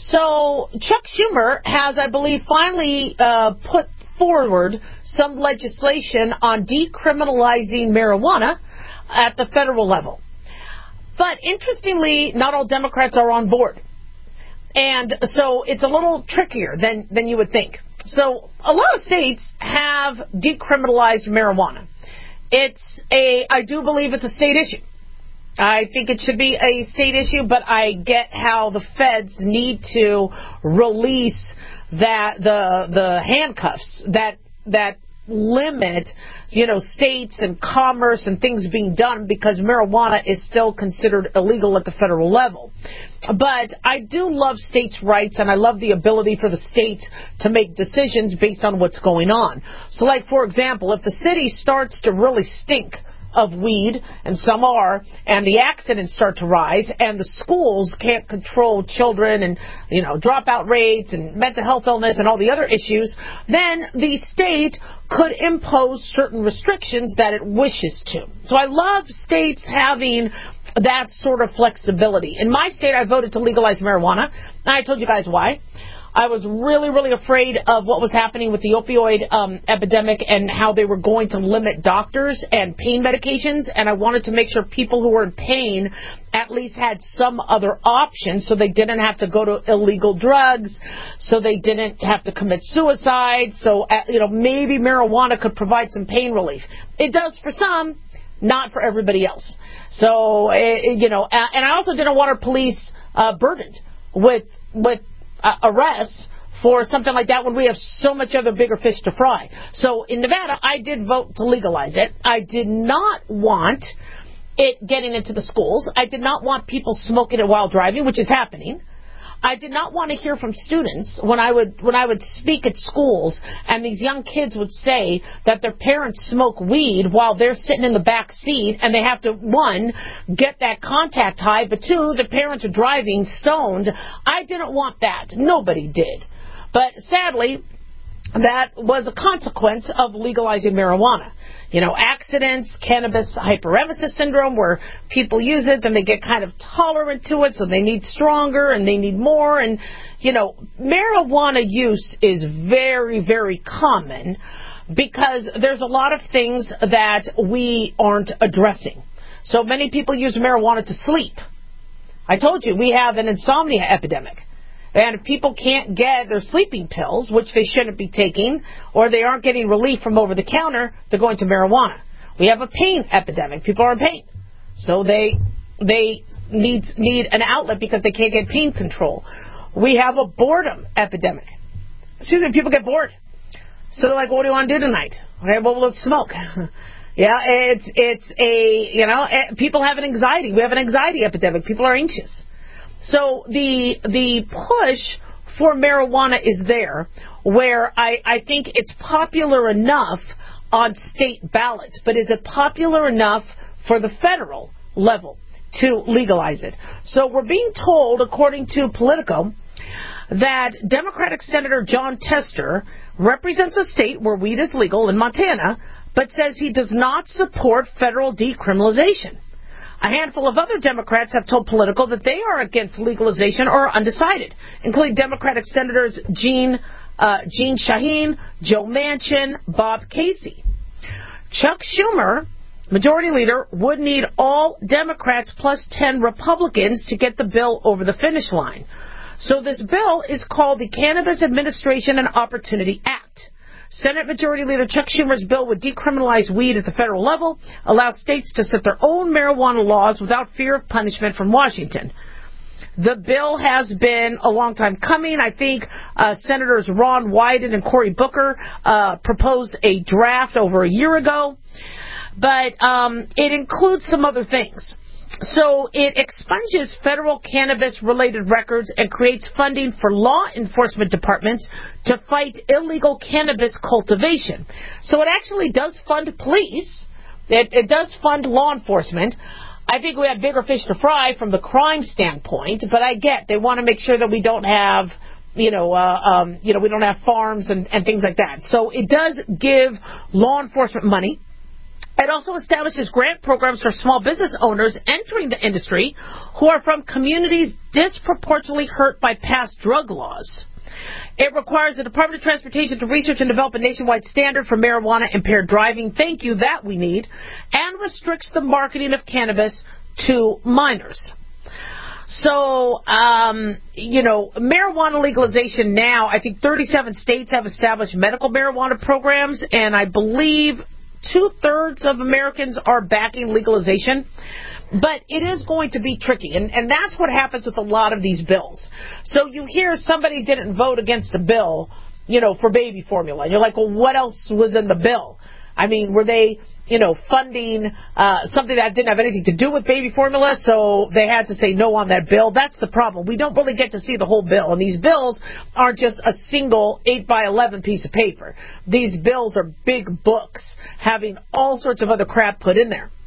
So Chuck Schumer has, I believe, finally uh, put forward some legislation on decriminalizing marijuana at the federal level. But interestingly, not all Democrats are on board. And so it's a little trickier than, than you would think. So a lot of states have decriminalized marijuana. It's a, I do believe it's a state issue. I think it should be a state issue, but I get how the feds need to release that, the, the handcuffs that, that limit, you know, states and commerce and things being done because marijuana is still considered illegal at the federal level. But I do love states' rights, and I love the ability for the states to make decisions based on what's going on. So, like, for example, if the city starts to really stink of weed, and some are, and the accidents start to rise, and the schools can't control children and, you know, dropout rates and mental health illness and all the other issues, then the state could impose certain restrictions that it wishes to. So I love states having that sort of flexibility. In my state, I voted to legalize marijuana, and I told you guys why. I was really, really afraid of what was happening with the opioid um, epidemic and how they were going to limit doctors and pain medications, and I wanted to make sure people who were in pain at least had some other option so they didn't have to go to illegal drugs, so they didn't have to commit suicide, so, uh, you know, maybe marijuana could provide some pain relief. It does for some, not for everybody else. So, uh, you know, uh, and I also didn't want our police uh, burdened with with Uh, arrests for something like that when we have so much other bigger fish to fry. So in Nevada, I did vote to legalize it. I did not want it getting into the schools. I did not want people smoking it while driving, which is happening. I did not want to hear from students when I would when I would speak at schools and these young kids would say that their parents smoke weed while they're sitting in the back seat and they have to, one, get that contact high, but two, the parents are driving stoned. I didn't want that. Nobody did. But sadly, that was a consequence of legalizing marijuana. You know, accidents, cannabis hyperemesis syndrome, where people use it, then they get kind of tolerant to it, so they need stronger and they need more. And, you know, marijuana use is very, very common because there's a lot of things that we aren't addressing. So many people use marijuana to sleep. I told you, we have an insomnia epidemic. And if people can't get their sleeping pills, which they shouldn't be taking, or they aren't getting relief from over-the-counter, they're going to marijuana. We have a pain epidemic. People are in pain. So they they need, need an outlet because they can't get pain control. We have a boredom epidemic. Excuse me, people get bored. So they're like, what do you want to do tonight? Okay, well, let's smoke. Yeah, it's, it's a, you know, people have an anxiety. We have an anxiety epidemic. People are anxious. So the the push for marijuana is there, where I, I think it's popular enough on state ballots, but is it popular enough for the federal level to legalize it? So we're being told, according to Politico, that Democratic Senator Jon Tester represents a state where weed is legal in Montana, but says he does not support federal decriminalization. A handful of other Democrats have told Politico that they are against legalization or are undecided, including Democratic Senators Jean, uh, Jean Shaheen, Joe Manchin, Bob Casey. Chuck Schumer, Majority Leader, would need all Democrats plus ten Republicans to get the bill over the finish line. So this bill is called the Cannabis Administration and Opportunity Act. Senate Majority Leader Chuck Schumer's bill would decriminalize weed at the federal level, allow states to set their own marijuana laws without fear of punishment from Washington. The bill has been a long time coming. I think uh, Senators Ron Wyden and Cory Booker uh, proposed a draft over a year ago, but um, it includes some other things. So it expunges federal cannabis-related records and creates funding for law enforcement departments to fight illegal cannabis cultivation. So it actually does fund police. It, it does fund law enforcement. I think we have bigger fish to fry from the crime standpoint, but I get they want to make sure that we don't have, you know, uh, um, you know, we don't have farms and, and things like that. So it does give law enforcement money. It also establishes grant programs for small business owners entering the industry who are from communities disproportionately hurt by past drug laws. It requires the Department of Transportation to research and develop a nationwide standard for marijuana-impaired driving. Thank you, that we need. And restricts the marketing of cannabis to minors. So, um, you know, marijuana legalization now, I think thirty-seven states have established medical marijuana programs, and I believe two-thirds of Americans are backing legalization. But it is going to be tricky, and, and that's what happens with a lot of these bills. So you hear somebody didn't vote against a bill, you know, for baby formula. And you're like, well, what else was in the bill? I mean, were they, you know, funding uh, something that didn't have anything to do with baby formula, so they had to say no on that bill? That's the problem. We don't really get to see the whole bill, and these bills aren't just a single eight by eleven piece of paper. These bills are big books having all sorts of other crap put in there.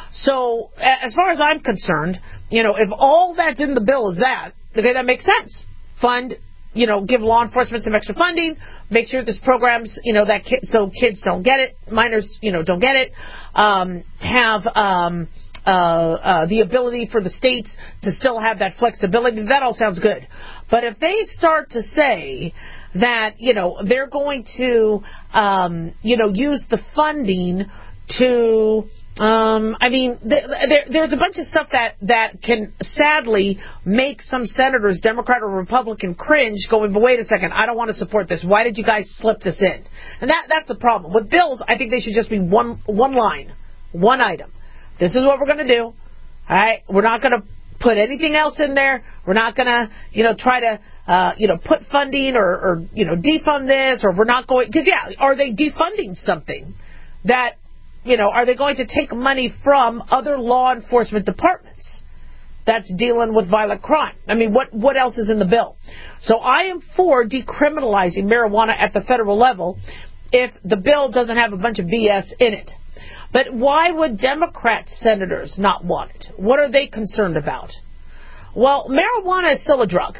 So, as far as I'm concerned, you know, if all that's in the bill is that, okay, that makes sense. Fund, you know, give law enforcement some extra funding, make sure there's programs, you know, that ki- so kids don't get it, minors, you know, don't get it, um, have um, uh, uh, the ability for the states to still have that flexibility. That all sounds good. But if they start to say that, you know, they're going to, um, you know, use the funding to... Um, I mean, th- th- there's a bunch of stuff that, that can sadly make some senators, Democrat or Republican, cringe, going, but wait a second, I don't want to support this. Why did you guys slip this in? And that that's the problem. With bills, I think they should just be one one line, one item. This is what we're going to do. All right? We're not going to put anything else in there. We're not going to, you know, try to, uh, you know, put funding or, or, you know, defund this, or we're not going, because, yeah, are they defunding something that, you know, are they going to take money from other law enforcement departments that's dealing with violent crime? I mean, what, what else is in the bill? So I am for decriminalizing marijuana at the federal level if the bill doesn't have a bunch of B S in it. But why would Democrat senators not want it? What are they concerned about? Well, marijuana is still a drug.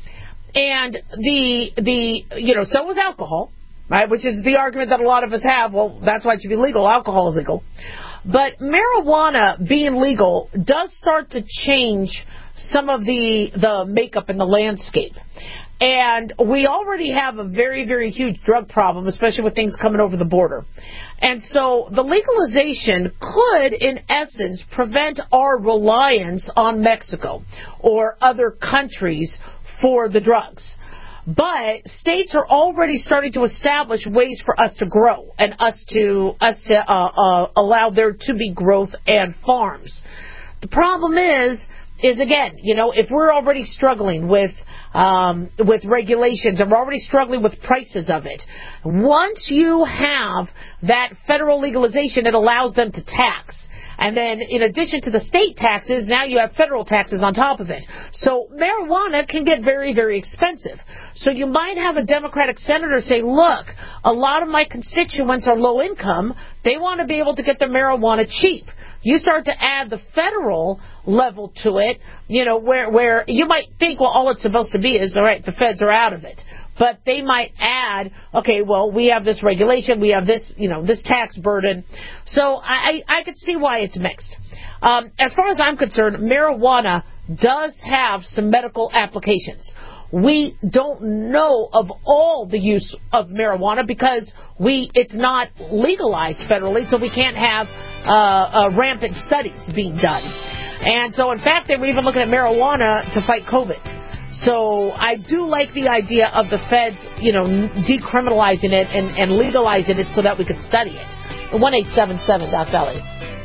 And the, the you know, so is alcohol. Right, which is the argument that a lot of us have. Well, that's why it should be legal. Alcohol is legal. But marijuana being legal does start to change some of the the makeup in the landscape. And we already have a very, very huge drug problem, especially with things coming over the border. And so the legalization could, in essence, prevent our reliance on Mexico or other countries for the drugs. But states are already starting to establish ways for us to grow and us to us to uh, uh, allow there to be growth and farms. The problem is, is again, you know, if we're already struggling with um, with regulations and we're already struggling with prices of it, once you have that federal legalization, it allows them to tax. And then, in addition to the state taxes, now you have federal taxes on top of it. So marijuana can get very, very expensive. So you might have a Democratic senator say, look, a lot of my constituents are low income. They want to be able to get their marijuana cheap. You start to add the federal level to it, you know, where, where you might think, well, all it's supposed to be is, all right, the feds are out of it. But they might add, okay, well, we have this regulation, we have this, you know, this tax burden. So I, I could see why it's mixed. Um, as far as I'm concerned, marijuana does have some medical applications. We don't know of all the use of marijuana because we it's not legalized federally, so we can't have uh, uh, rampant studies being done. And so, in fact, they were even looking at marijuana to fight COVID. So I do like the idea of the feds, you know, decriminalizing it and, and legalizing it so that we could study it. one eight seven seven Doc Valley.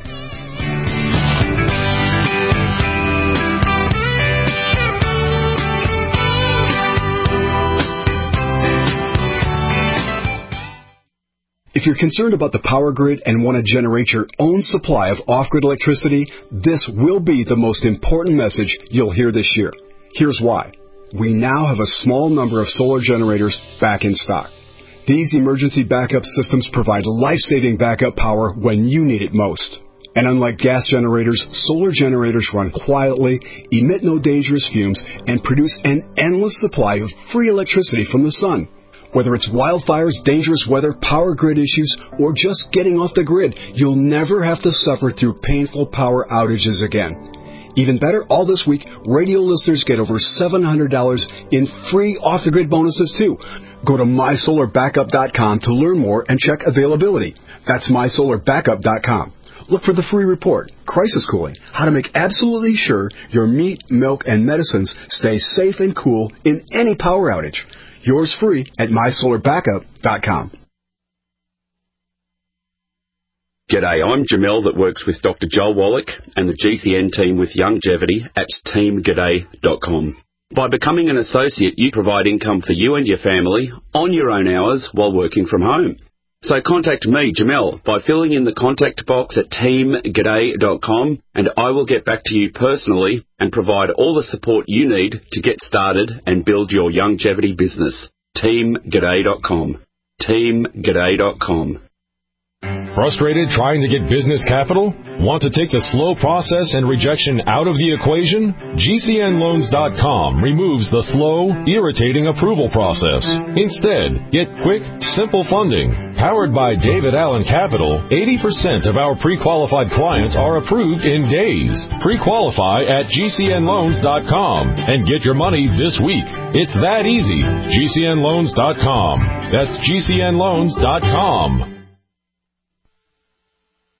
If you're concerned about the power grid and want to generate your own supply of off-grid electricity, this will be the most important message you'll hear this year. Here's why. We now have a small number of solar generators back in stock. These emergency backup systems provide life-saving backup power when you need it most. And unlike gas generators, solar generators run quietly, emit no dangerous fumes, and produce an endless supply of free electricity from the sun. Whether it's wildfires, dangerous weather, power grid issues, or just getting off the grid, you'll never have to suffer through painful power outages again. Even better, all this week, radio listeners get over seven hundred dollars in free off-the-grid bonuses, too. Go to my solar backup dot com to learn more and check availability. That's my solar backup dot com. Look for the free report, Crisis Cooling, how to make absolutely sure your meat, milk, and medicines stay safe and cool in any power outage. Yours free at my solar backup dot com. G'day, I'm Jamel that works with Doctor Joel Wallach and the G C N team with Longevity at team g'day dot com. By becoming an associate, you provide income for you and your family on your own hours while working from home. So contact me, Jamel, by filling in the contact box at team g'day dot com, and I will get back to you personally and provide all the support you need to get started and build your longevity business. team g'day dot com. team g'day dot com. Frustrated trying to get business capital? Want to take the slow process and rejection out of the equation? G C N loans dot com removes the slow, irritating approval process. Instead, get quick, simple funding. Powered by David Allen Capital, eighty percent of our pre-qualified clients are approved in days. Pre-qualify at G C N loans dot com and get your money this week. It's that easy. G C N loans dot com. That's G C N loans dot com.